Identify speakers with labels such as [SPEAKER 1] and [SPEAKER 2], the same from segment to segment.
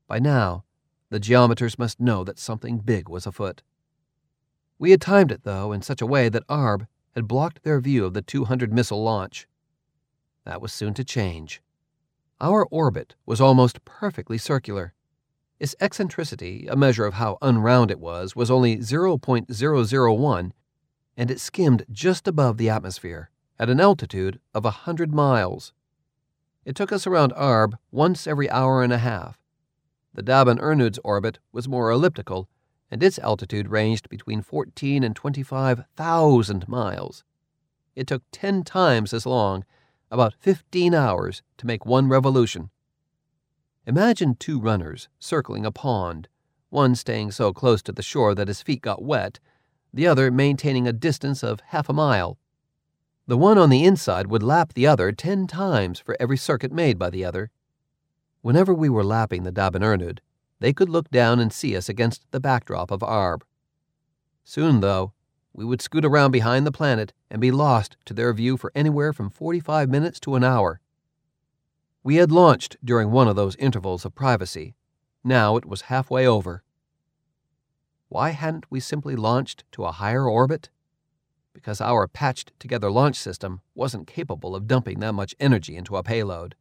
[SPEAKER 1] By now, the geometers must know that something big was afoot. We had timed it, though, in such a way that Arb had blocked their view of the 200-missile launch. That was soon to change. Our orbit was almost perfectly circular. Its eccentricity, a measure of how unround it was only 0.001, and it skimmed just above the atmosphere, at an altitude of 100 miles. It took us around Arb once every hour and a half. The Dab-an Ernood's orbit was more elliptical, and its altitude ranged between 14 and 25,000 miles. It took 10 times as long, about 15 hours, to make one revolution. Imagine two runners circling a pond, one staying so close to the shore that his feet got wet, the other maintaining a distance of half a mile. The one on the inside would lap the other 10 times for every circuit made by the other. Whenever we were lapping the Dab-an Ernood, they could look down and see us against the backdrop of Arb. Soon, though, we would scoot around behind the planet and be lost to their view for anywhere from 45 minutes to an hour. We had launched during one of those intervals of privacy. Now it was halfway over. Why hadn't we simply launched to a higher orbit? Because our patched-together launch system wasn't capable of dumping that much energy into a payload.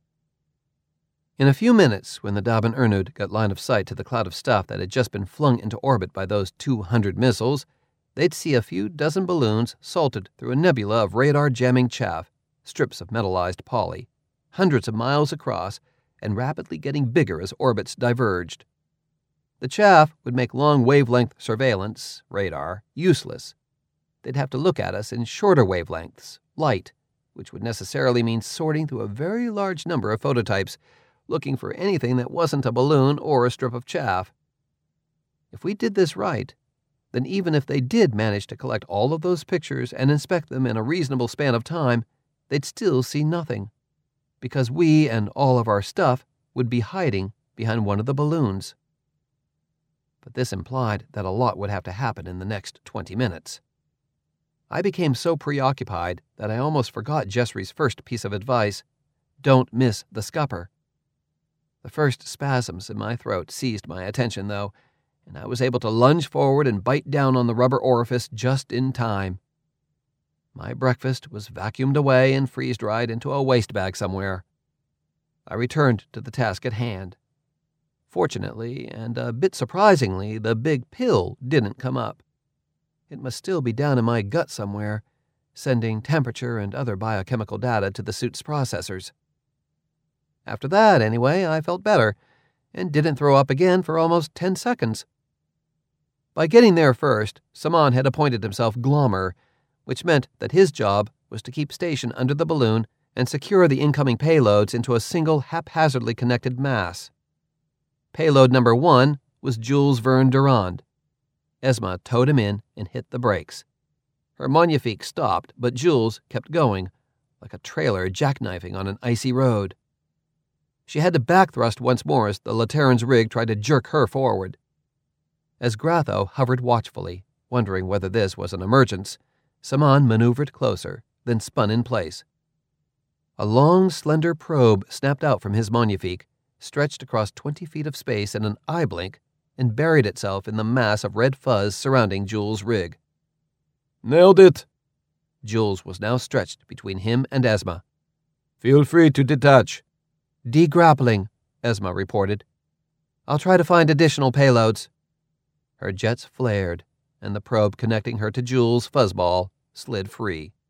[SPEAKER 1] In a few minutes, when the Dab-an Ernood got line of sight to the cloud of stuff that had just been flung into orbit by those 200 missiles, they'd see a few dozen balloons salted through a nebula of radar-jamming chaff, strips of metallized poly, hundreds of miles across, and rapidly getting bigger as orbits diverged. The chaff would make long-wavelength surveillance, radar, useless. They'd have to look at us in shorter wavelengths, light, which would necessarily mean sorting through a very large number of phototypes, looking for anything that wasn't a balloon or a strip of chaff. If we did this right, then even if they did manage to collect all of those pictures and inspect them in a reasonable span of time, they'd still see nothing, because we and all of our stuff would be hiding behind one of the balloons. But this implied that a lot would have to happen in the next 20 minutes. I became so preoccupied that I almost forgot Jessry's first piece of advice: don't miss the scupper. The first spasms in my throat seized my attention, though, and I was able to lunge forward and bite down on the rubber orifice just in time. My breakfast was vacuumed away and freeze-dried into a waste bag somewhere. I returned to the task at hand. Fortunately, and a bit surprisingly, the big pill didn't come up. It must still be down in my gut somewhere, sending temperature and other biochemical data to the suit's processors. After that, anyway, I felt better, and didn't throw up again for almost 10 seconds. By getting there first, Saman had appointed himself Glommer, which meant that his job was to keep station under the balloon and secure the incoming payloads into a single haphazardly connected mass. Payload number 1 was Jules Verne-Durand. Esma towed him in and hit the brakes. Her Magnifique stopped, but Jules kept going, like a trailer jackknifing on an icy road. She had to backthrust once more as the Lateran's rig tried to jerk her forward. As Gratho hovered watchfully, wondering whether this was an emergence, Saman maneuvered closer, then spun in place. A long, slender probe snapped out from his Magnifique, stretched across 20 feet of space in an eye blink, and buried itself in the mass of red fuzz surrounding Jules' rig.
[SPEAKER 2] Nailed it!
[SPEAKER 1] Jules was now stretched between him and Esma.
[SPEAKER 2] Feel free to detach.
[SPEAKER 1] Degrappling, Esma reported. I'll try to find additional payloads. Her jets flared, and the probe connecting her to Jules' fuzzball slid free.